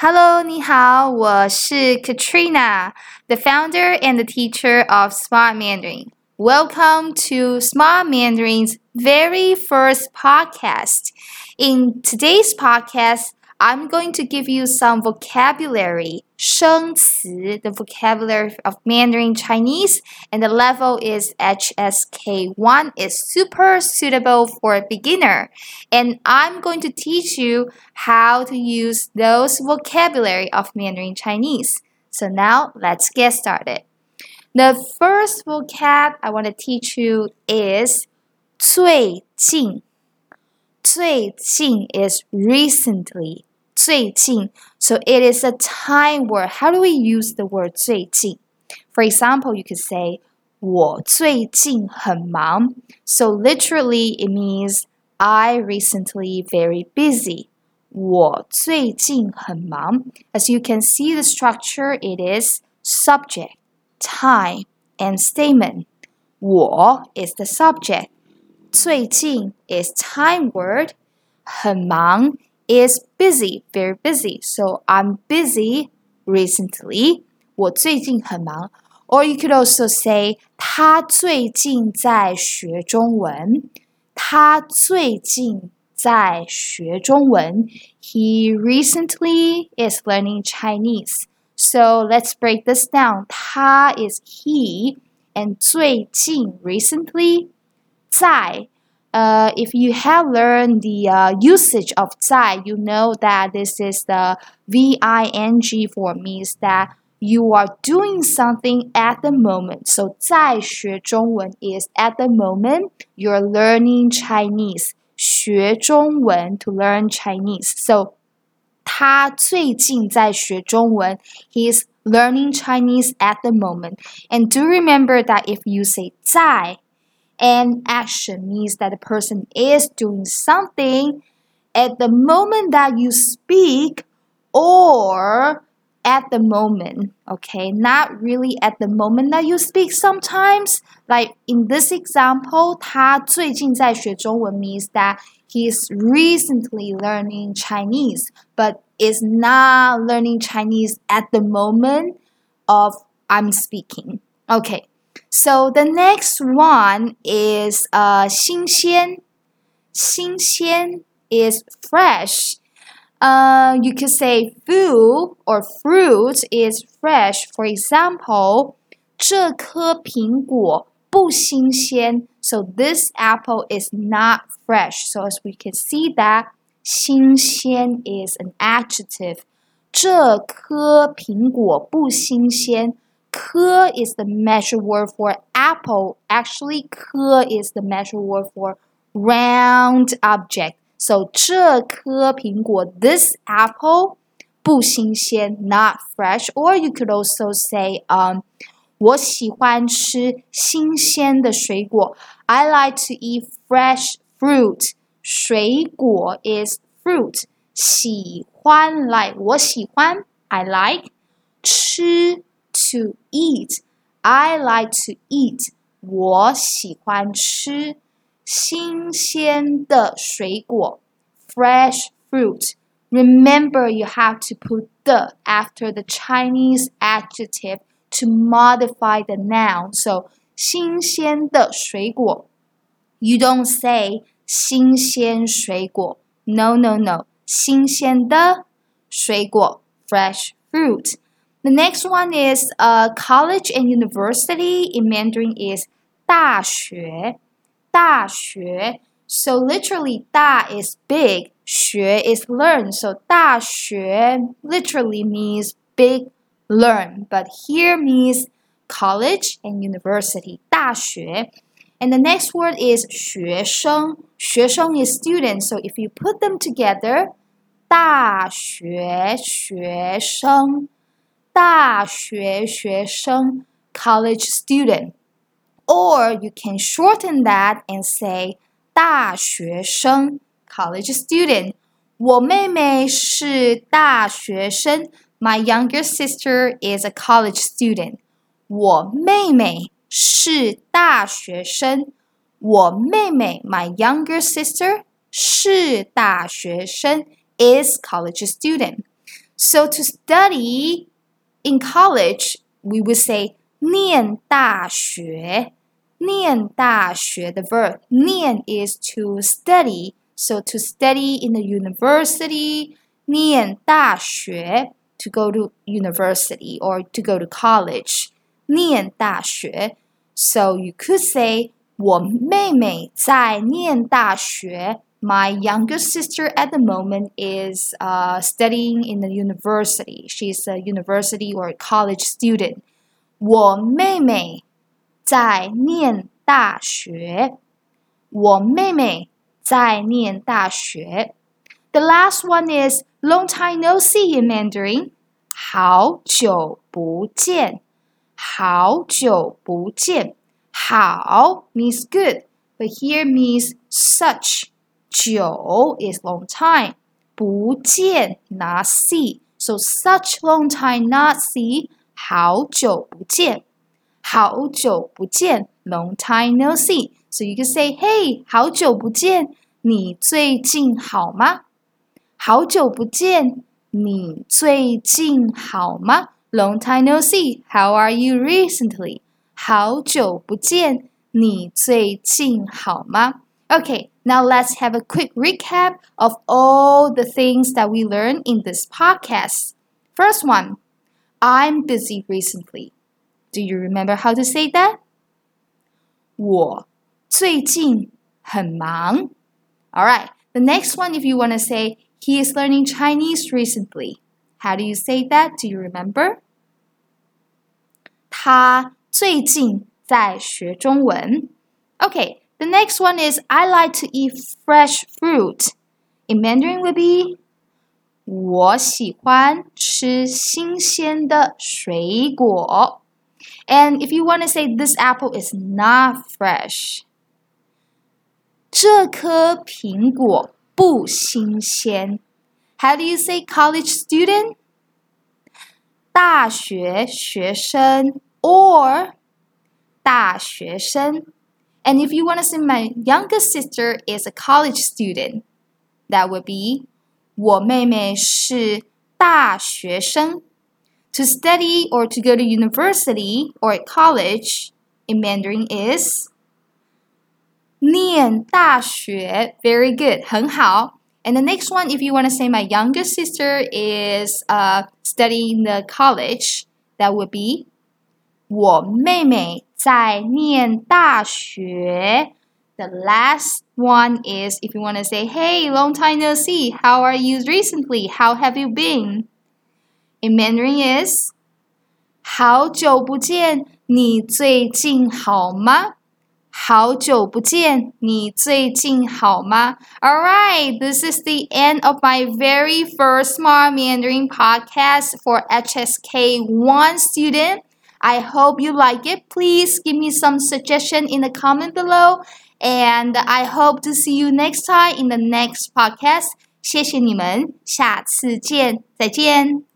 Hello，你好，我是 Katrina, the founder and the teacher of Smart Mandarin. Welcome to Smart Mandarin's very first podcast. In today's podcast, I'm going to give you some vocabulary, 生词, the vocabulary of Mandarin Chinese, and the level is HSK1. It's super suitable for a beginner. And I'm going to teach you how to use those vocabulary of Mandarin Chinese. So now let's get started. The first vocab I want to teach you is 最近.最近 is recently. 最近. So it is a time word. How do we use the word 最近? For example, you could say 我最近很忙. So literally it means I recently very busy. 我最近很忙. As you can see the structure, it is subject, time, and statement. 我 is the subject. 最近 is time word. 很忙 is busy, very busy. So I'm busy recently. 我最近很忙. Or you could also say 他最近在学中文. 他最近在学中文. He recently is learning Chinese. So let's break this down. 他 is he and 最近 recently. 在 if you have learned the usage of 在, you know that this is the VING form, means that you are doing something at the moment. So 在学中文 is at the moment you're learning Chinese. 学中文 to learn Chinese. So 他最近在学中文 he is learning Chinese at the moment. And do remember that if you say 在 and action means that the person is doing something at the moment that you speak or at the moment, okay? Not really at the moment that you speak sometimes. Like in this example, 他最近在学中文 means that he is recently learning Chinese, but is not learning Chinese at the moment of I'm speaking. Okay. So the next one is 新鲜. 新鲜 is fresh. You could say food or fruit is fresh. For example, 这颗苹果不新鲜. So this apple is not fresh. So as we can see that 新鲜 is an adjective. 这颗苹果不新鲜. 颗 is the measure word for apple. Actually, 颗 is the measure word for round object. So 这颗苹果 this apple 不新鲜 not fresh. Or you could also say 我喜欢吃新鲜的水果. I like to eat fresh fruit. 水果 is fruit. 喜欢 like 我喜欢 I like. 吃 to eat. I like to eat. 我喜欢吃新鲜的水果 fresh fruit. Remember, you have to put the after the Chinese adjective to modify the noun. So, 新鲜的水果. You don't say 新鲜水果. No, no, no. 新鲜的水果 fresh fruit. The next one is college and university in Mandarin is 大学. 大学. So literally 大 is big, 学 is learn. So 大学 literally means big, learn. But here means college and university. 大学. And the next word is 学生. 学生 is student. So if you put them together, 大学学生. 大学学生 college student. Or you can shorten that and say 大学生 college student. 我妹妹是大学生 My younger sister is a college student. 我妹妹是大学生我妹妹 My younger sister 是大学生 is college student. So to study in college, we would say 念大学。念大学 the verb 念 is to study. So to study in the university, 念大学 to go to university or to go to college. 念大学 So you could say 我妹妹在念大学 My younger sister at the moment is studying in the university. She's a university or a college student. 我妹妹在念大学。我妹妹在念大学。The last one is long time no see in Mandarin. 好久不见。好久不见。好 means good, but here means such. 久 is long time. 不见 not see. So such long time not see. 好久不见。好久不见 long time no see. So you can say, hey, 好久不见，你最近好吗？好久不见，你最近好吗？ Long time no see. How are you recently? 好久不见，你最近好吗？ Okay, now let's have a quick recap of all the things that we learned in this podcast. First one, I'm busy recently. Do you remember how to say that? 我最近很忙。Alright, the next one, if you want to say, he is learning Chinese recently. How do you say that? Do you remember? 他最近在学中文。Okay, the next one is, I like to eat fresh fruit. In Mandarin would be, 我喜欢吃新鲜的水果。And if you want to say this apple is not fresh, 这颗苹果不新鲜。How do you say college student? 大学学生 or 大学生。And if you want to say my younger sister is a college student, that would be 我妹妹是大学生。To study or to go to university or college in Mandarin is 念大学 very good 很好 And the next one, if you want to say my younger sister is studying the college, that would be 我妹妹在念大学 The last one is if you want to say, hey, long time no see, how are you recently? How have you been? In Mandarin is 好久不见，你最近好吗？好久不见，你最近好吗？ Alright, this is the end of my very first Smart Mandarin podcast for HSK1 student. I hope you like it. Please give me some suggestion in the comment below. And I hope to see you next time in the next podcast. 谢谢你们，下次见，再见。